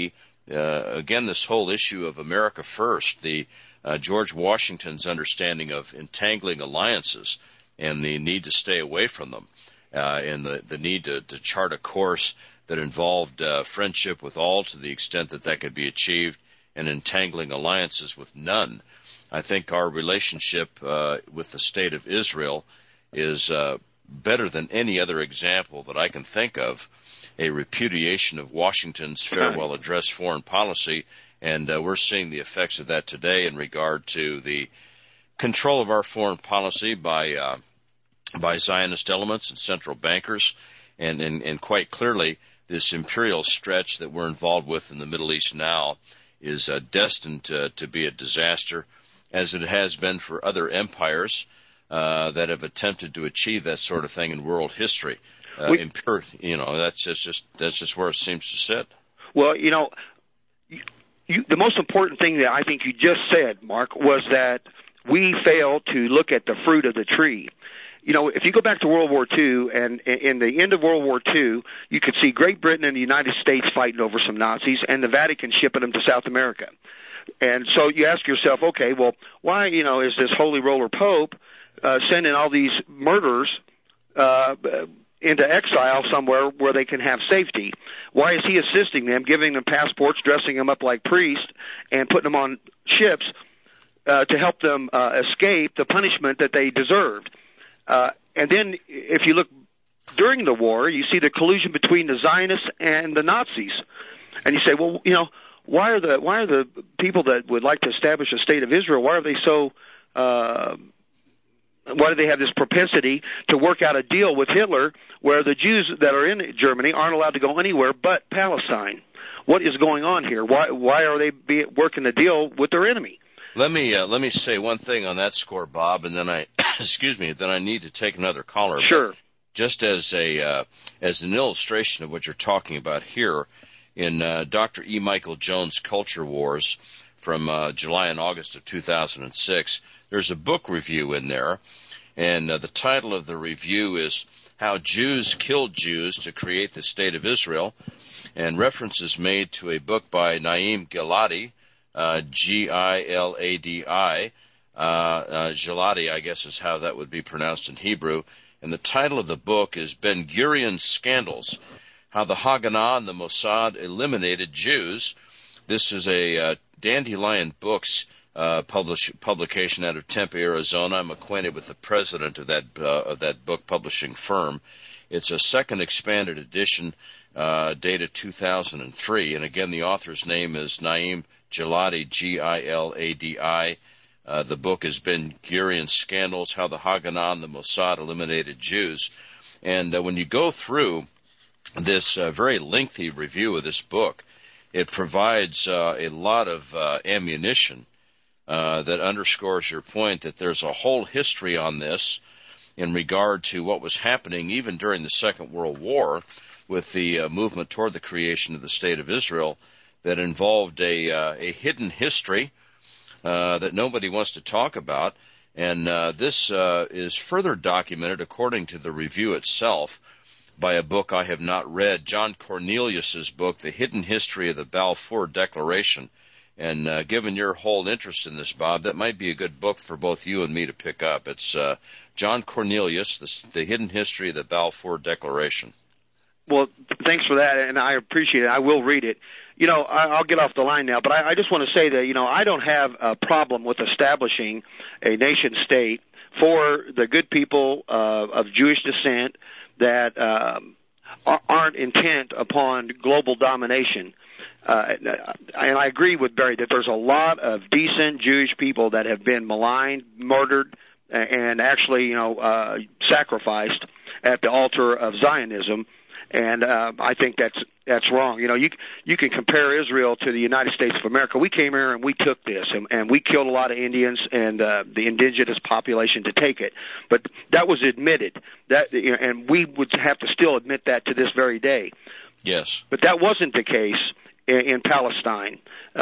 again, this whole issue of America first, the George Washington's understanding of entangling alliances and the need to stay away from them, and the need to chart a course that involved friendship with all to the extent that could be achieved, and entangling alliances with none. I think our relationship with the State of Israel is better than any other example that I can think of, a repudiation of Washington's farewell address foreign policy, and we're seeing the effects of that today in regard to the control of our foreign policy by Zionist elements and central bankers, and quite clearly this imperial stretch that we're involved with in the Middle East now is destined to be a disaster, as it has been for other empires that have attempted to achieve that sort of thing in world history. That's just where it seems to sit. Well, the most important thing that I think you just said, Mark, was that we fail to look at the fruit of the tree. If you go back to World War II, and in the end of World War II, you could see Great Britain and the United States fighting over some Nazis, and the Vatican shipping them to South America. And so you ask yourself, okay, well, why, is this holy roller Pope sending all these murderers into exile somewhere where they can have safety? Why is he assisting them, giving them passports, dressing them up like priests, and putting them on ships to help them escape the punishment that they deserved? And then if you look during the war, you see the collusion between the Zionists and the Nazis. And you say, well, why are the people that would like to establish a state of Israel, why are they so why do they have this propensity to work out a deal with Hitler where the Jews that are in Germany aren't allowed to go anywhere but Palestine? What is going on here? Why are they working a deal with their enemy? Let me say one thing on that score, Bob, and then I need to take another caller. Sure. But just as an illustration of what you're talking about here, in Dr. E. Michael Jones' Culture Wars from July and August of 2006, there's a book review in there, and the title of the review is How Jews Killed Jews to Create the State of Israel, and references made to a book by Naim Giladi, Giladi, Giladi, I guess is how that would be pronounced in Hebrew. And the title of the book is Ben-Gurion's Scandals, How the Haganah and the Mossad Eliminated Jews. This is a Dandelion Books publication out of Tempe, Arizona. I'm acquainted with the president of that book publishing firm. It's a second expanded edition dated 2003. And again, the author's name is Naim Giladi, Giladi. The book has been Ben-Gurion's Scandals, How the Haganah and the Mossad Eliminated Jews. And when you go through this very lengthy review of this book, it provides a lot of ammunition that underscores your point that there's a whole history on this in regard to what was happening even during the Second World War with the movement toward the creation of the State of Israel that involved a hidden history that nobody wants to talk about. And this is further documented, according to the review itself, by a book I have not read, John Cornelius's book, The Hidden History of the Balfour Declaration. And given your whole interest in this, Bob, that might be a good book for both you and me to pick up. It's John Cornelius, The Hidden History of the Balfour Declaration. Well, thanks for that, and I appreciate it. I will read it. I'll get off the line now, but I just want to say that, I don't have a problem with establishing a nation state for the good people of Jewish descent that aren't intent upon global domination. And I agree with Barry that there's a lot of decent Jewish people that have been maligned, murdered, and actually, sacrificed at the altar of Zionism. And I think that's wrong. You can compare Israel to the United States of America. We came here and we took this, and we killed a lot of Indians and the indigenous population to take it. But that was admitted. And we would have to still admit that to this very day. Yes. But that wasn't the case in Palestine.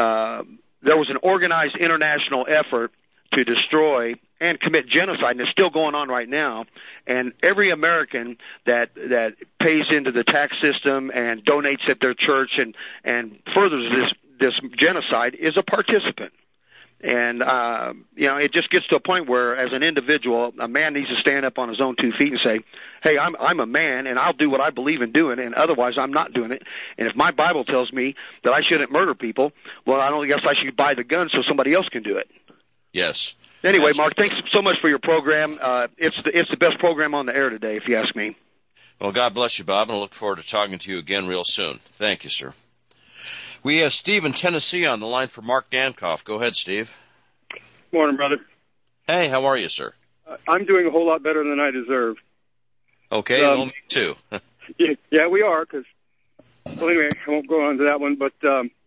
There was an organized international effort to destroy and commit genocide, and it's still going on right now. And every American that pays into the tax system and donates at their church and furthers this genocide is a participant. And, it just gets to a point where, as an individual, a man needs to stand up on his own 2 feet and say, hey, I'm a man, and I'll do what I believe in doing, and otherwise I'm not doing it. And if my Bible tells me that I shouldn't murder people, well, I don't guess I should buy the gun so somebody else can do it. Yes. Anyway, Mark, thanks so much for your program. It's the best program on the air today, if you ask me. Well, God bless you, Bob, and I look forward to talking to you again real soon. Thank you, sir. We have Steve in Tennessee on the line for Mark Dankoff. Go ahead, Steve. Morning, brother. Hey, how are you, sir? I'm doing a whole lot better than I deserve. Okay, well, me too. Yeah, we are. Well, anyway, I won't go on to that one, but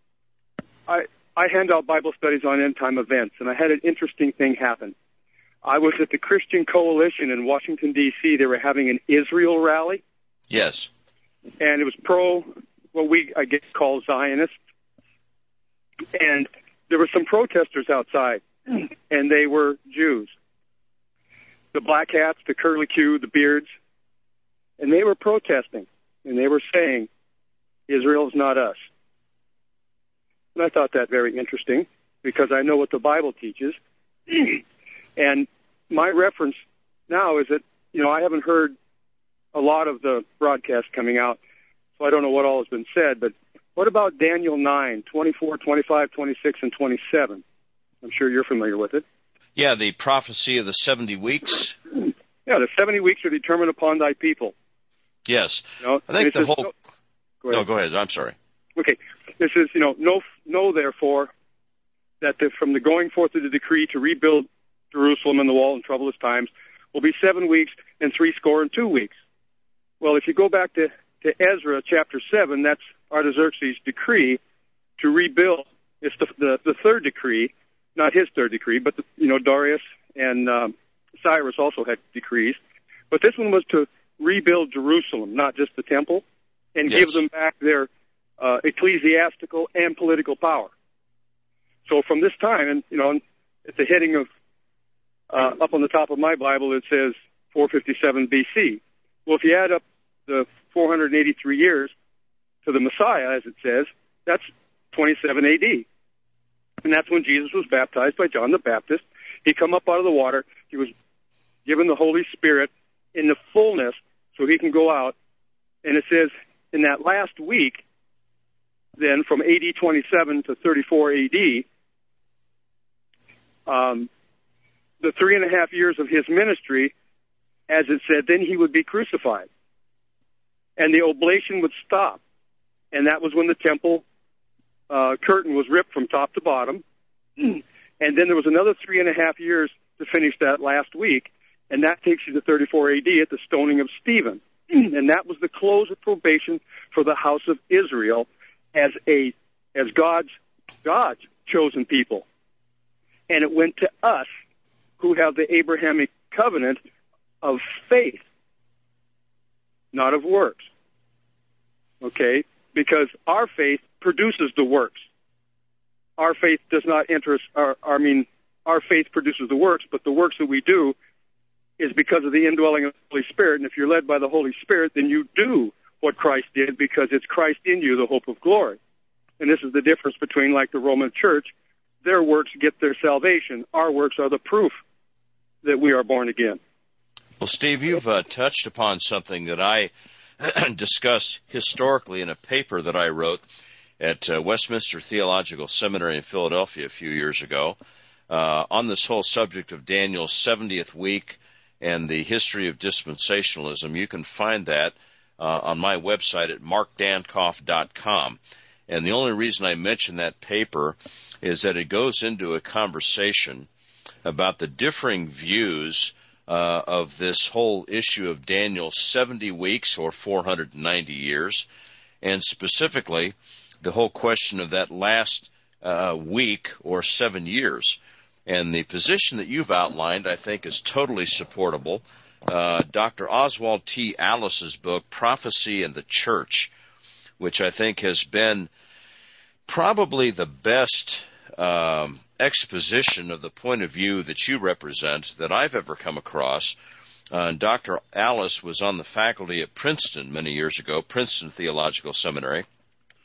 I hand out Bible studies on end-time events, and I had an interesting thing happen. I was at the Christian Coalition in Washington, D.C. They were having an Israel rally. Yes. And it was what we, I guess, call Zionists. And there were some protesters outside, and they were Jews. The black hats, the curly-Q, the beards. And they were protesting, and they were saying, Israel's not us. And I thought that very interesting, because I know what the Bible teaches. And my reference now is that, I haven't heard a lot of the broadcast coming out, so I don't know what all has been said, but what about Daniel 9, 24, 25, 26, and 27? I'm sure you're familiar with it. Yeah, the prophecy of the 70 weeks. Yeah, the 70 weeks are determined upon thy people. Yes. I think the whole... No, go ahead. I'm sorry. Okay. This is, know therefore that from the going forth of the decree to rebuild Jerusalem and the wall in troublous times will be 7 weeks and 62 weeks. Well, if you go back to Ezra chapter 7, that's Artaxerxes' decree to rebuild. It's the third decree, not his third decree, but Darius and Cyrus also had decrees. But this one was to rebuild Jerusalem, not just the temple, and give them back their ecclesiastical and political power. So from this time, and at the heading of up on the top of my Bible, it says 457 BC. Well, if you add up the 483 years to the Messiah, as it says, that's 27 AD. And that's when Jesus was baptized by John the Baptist. He come up out of the water. He was given the Holy Spirit in the fullness so he can go out. And it says in that last week, then from AD 27 to 34 AD, the 3.5 years of his ministry, as it said, then he would be crucified. And the oblation would stop. And that was when the temple curtain was ripped from top to bottom. And then there was another 3.5 years to finish that last week. And that takes you to 34 AD at the stoning of Stephen. And that was the close of probation for the house of Israel as God's chosen people. And it went to us who have the Abrahamic covenant of faith, not of works. Okay? Because our faith produces the works. Our faith does not enter us, our faith produces the works, but the works that we do is because of the indwelling of the Holy Spirit. And if you're led by the Holy Spirit, then you do what Christ did because it's Christ in you, the hope of glory. And this is the difference between, like the Roman Church, their works get their salvation. Our works are the proof that we are born again. Well, Steve, you've touched upon something that I discussed historically in a paper that I wrote at Westminster Theological Seminary in Philadelphia a few years ago on this whole subject of Daniel's 70th week and the history of dispensationalism. You can find that on my website at markdankoff.com. And the only reason I mention that paper is that it goes into a conversation about the differing views of this whole issue of Daniel's 70 weeks or 490 years, and specifically the whole question of that last week or 7 years. And the position that you've outlined, I think, is totally supportable. Dr. Oswald T. Alice's book, Prophecy and the Church, which I think has been probably the best exposition of the point of view that you represent that I've ever come across. Dr. Alice was on the faculty at Princeton many years ago, Princeton Theological Seminary,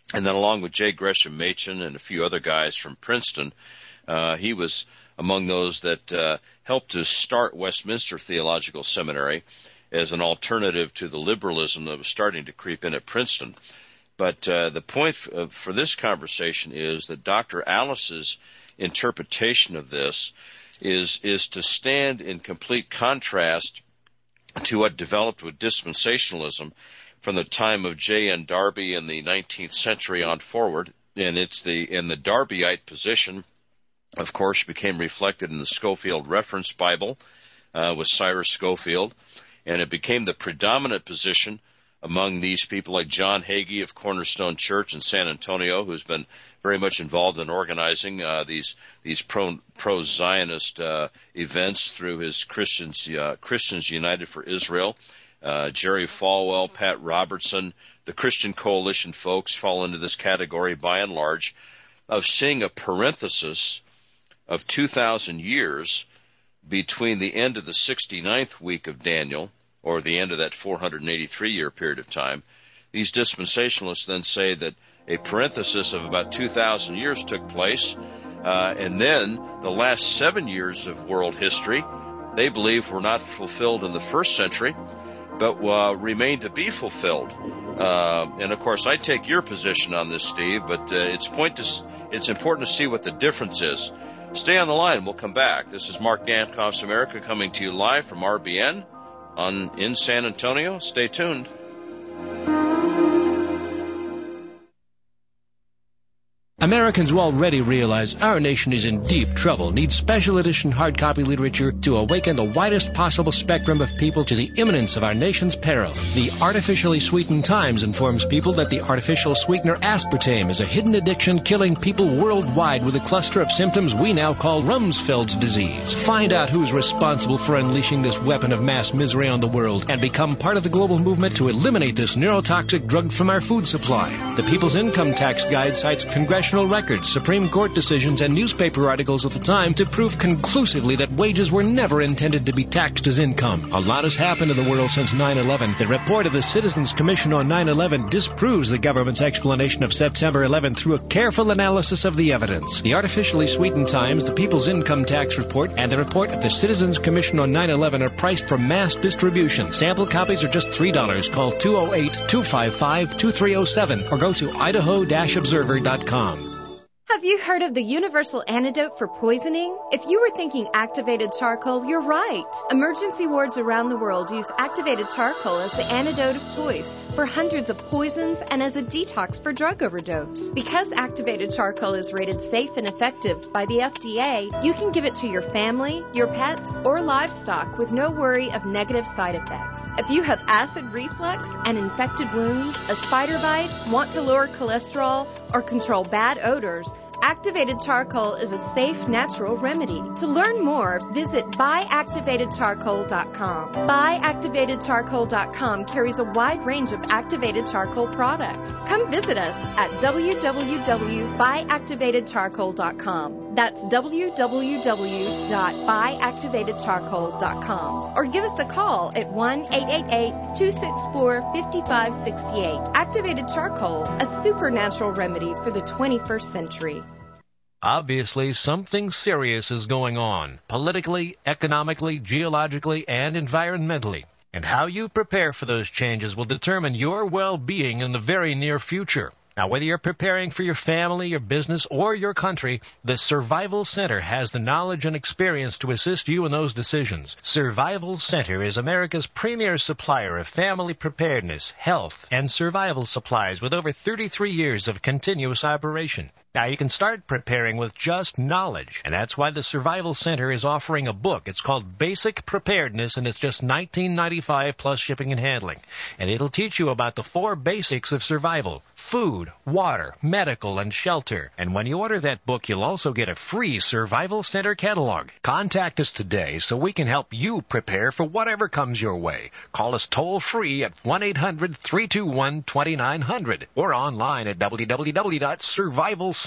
And then along with J. Gresham Machen and a few other guys from Princeton, he was among those that helped to start Westminster Theological Seminary as an alternative to the liberalism that was starting to creep in at Princeton. But the point for this conversation is that Dr. Alice's interpretation of this is to stand in complete contrast to what developed with dispensationalism from the time of J.N. Darby in the 19th century on forward. And the Darbyite position, of course, became reflected in the Scofield Reference Bible with Cyrus Scofield, and it became the predominant position among these people like John Hagee of Cornerstone Church in San Antonio, who's been very much involved in organizing these pro-Zionist events through his Christians United for Israel. Jerry Falwell, Pat Robertson, the Christian Coalition folks fall into this category by and large of seeing a parenthesis of 2,000 years between the end of the 69th week of Daniel, or the end of that 483-year period of time. These dispensationalists then say that a parenthesis of about 2,000 years took place, and then the last 7 years of world history, they believe, were not fulfilled in the first century, but remain to be fulfilled. And, of course, I take your position on this, Steve, but it's important to see what the difference is. Stay on the line. We'll come back. This is Mark Dankoff's America coming to you live from RBN in San Antonio. Stay tuned. Americans will already realize our nation is in deep trouble, needs special edition hard copy literature to awaken the widest possible spectrum of people to the imminence of our nation's peril. The Artificially Sweetened Times informs people that the artificial sweetener aspartame is a hidden addiction killing people worldwide with a cluster of symptoms we now call Rumsfeld's disease. Find out who's responsible for unleashing this weapon of mass misery on the world and become part of the global movement to eliminate this neurotoxic drug from our food supply. The People's Income Tax Guide cites congressional records, Supreme Court decisions, and newspaper articles of the time to prove conclusively that wages were never intended to be taxed as income. A lot has happened in the world since 9/11. The report of the Citizens Commission on 9/11 disproves the government's explanation of September 11 through a careful analysis of the evidence. The Artificially Sweetened Times, the People's Income Tax Report, and the report of the Citizens Commission on 9/11 are priced for mass distribution. Sample copies are just $3. Call 208-255-2307 or go to idaho-observer.com. Have you heard of the universal antidote for poisoning? If you were thinking activated charcoal, you're right. Emergency wards around the world use activated charcoal as the antidote of choice for hundreds of poisons and as a detox for drug overdose. Because activated charcoal is rated safe and effective by the FDA, you can give it to your family, your pets, or livestock with no worry of negative side effects. If you have acid reflux, an infected wound, a spider bite, want to lower cholesterol, or control bad odors, activated charcoal is a safe, natural remedy. To learn more, visit buyactivatedcharcoal.com. Buyactivatedcharcoal.com carries a wide range of activated charcoal products. Come visit us at www.buyactivatedcharcoal.com. That's www.buyactivatedcharcoal.com. Or give us a call at 1-888-264-5568. Activated charcoal, a supernatural remedy for the 21st century. Obviously, something serious is going on, politically, economically, geologically, and environmentally. And how you prepare for those changes will determine your well-being in the very near future. Now, whether you're preparing for your family, your business, or your country, the Survival Center has the knowledge and experience to assist you in those decisions. Survival Center is America's premier supplier of family preparedness, health, and survival supplies with over 33 years of continuous operation. Now, you can start preparing with just knowledge, and that's why the Survival Center is offering a book. It's called Basic Preparedness, and it's just $19.95 plus shipping and handling. And it'll teach you about the 4 basics of survival: food, water, medical, and shelter. And when you order that book, you'll also get a free Survival Center catalog. Contact us today so we can help you prepare for whatever comes your way. Call us toll-free at 1-800-321-2900 or online at www.survivalcenter.com.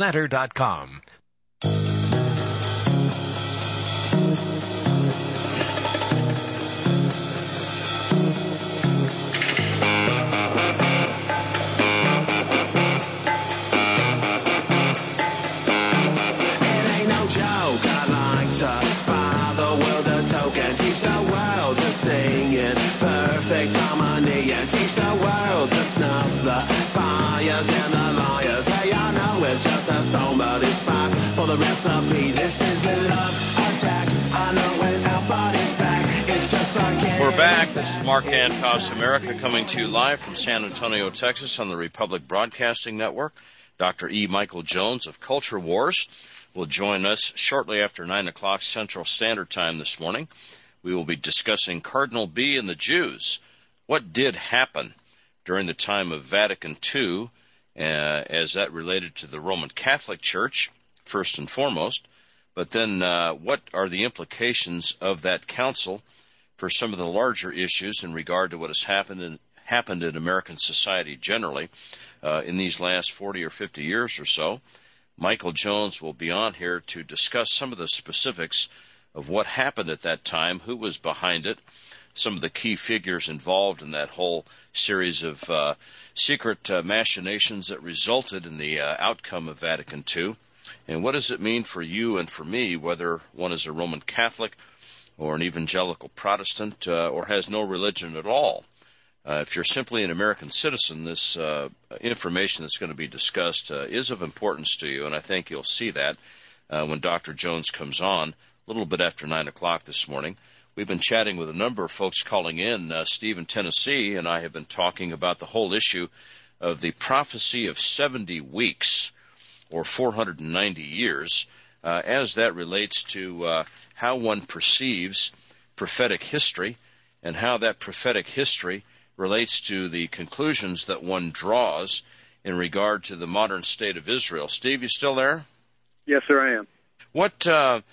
the recipe. This is a love attack. I know when our body's back, it's just like We're back. This is Mark Hancock's America, coming to you live from San Antonio, Texas on the Republic Broadcasting Network. Dr. E. Michael Jones of Culture Wars will join us shortly after 9 o'clock Central Standard Time this morning. We will be discussing Cardinal B and the Jews. What did happen during the time of Vatican II, as that related to the Roman Catholic Church, first and foremost, but then what are the implications of that council for some of the larger issues in regard to what has happened in American society generally in these last 40 or 50 years or so. Michael Jones will be on here to discuss some of the specifics of what happened at that time, who was behind it, some of the key figures involved in that whole series of secret machinations that resulted in the outcome of Vatican II, and what does it mean for you and for me, whether one is a Roman Catholic or an evangelical Protestant or has no religion at all. If you're simply an American citizen, this information that's going to be discussed is of importance to you, and I think you'll see that when Dr. Jones comes on a little bit after 9 o'clock this morning. We've been chatting with a number of folks calling in. Steve in Tennessee and I have been talking about the whole issue of the prophecy of 70 weeks, or 490 years, as that relates to how one perceives prophetic history and how that prophetic history relates to the conclusions that one draws in regard to the modern state of Israel. Steve, you still there? Yes, sir, I am. What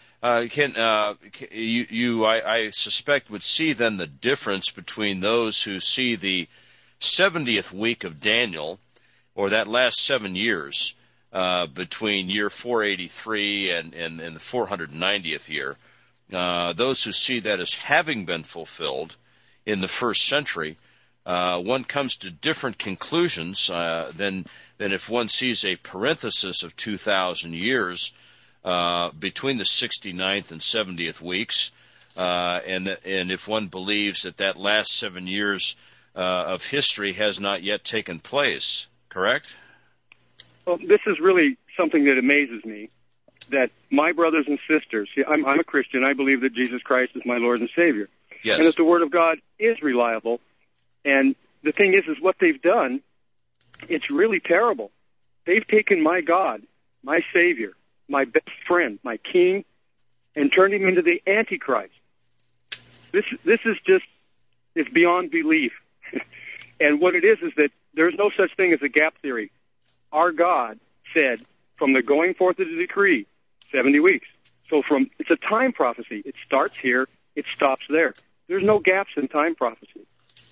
I suspect would see then the difference between those who see the 70th week of Daniel, or that last 7 years between year 483 and the 490th year, those who see that as having been fulfilled in the first century, one comes to different conclusions than if one sees a parenthesis of 2,000 years between the 69th and 70th weeks, and if one believes that last 7 years of history has not yet taken place, correct? Well, this is really something that amazes me, that my brothers and sisters, see, I'm a Christian, I believe that Jesus Christ is my Lord and Savior, yes, and that the Word of God is reliable, and the thing is what they've done, it's really terrible. They've taken my God, my Savior, my best friend, my King, and turned him into the Antichrist. This is just, it's beyond belief. And what it is that there's no such thing as a gap theory. Our God said, from the going forth of the decree, 70 weeks. So it's a time prophecy. It starts here, it stops there. There's no gaps in time prophecy.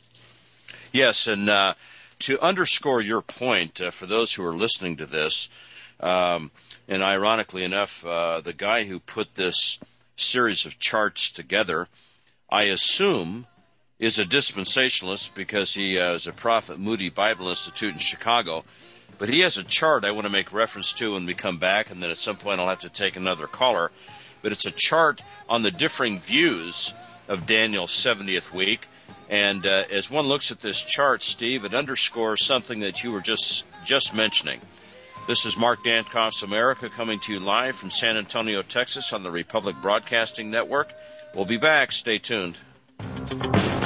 Yes, and to underscore your point, for those who are listening to this, and ironically enough, the guy who put this series of charts together, I assume, is a dispensationalist because he is a prophet, Moody Bible Institute in Chicago. But he has a chart I want to make reference to when we come back, and then at some point I'll have to take another caller. But it's a chart on the differing views of Daniel's 70th week. And as one looks at this chart, Steve, it underscores something that you were just mentioning. This is Mark Dankoff's America, coming to you live from San Antonio, Texas on the Republic Broadcasting Network. We'll be back. Stay tuned.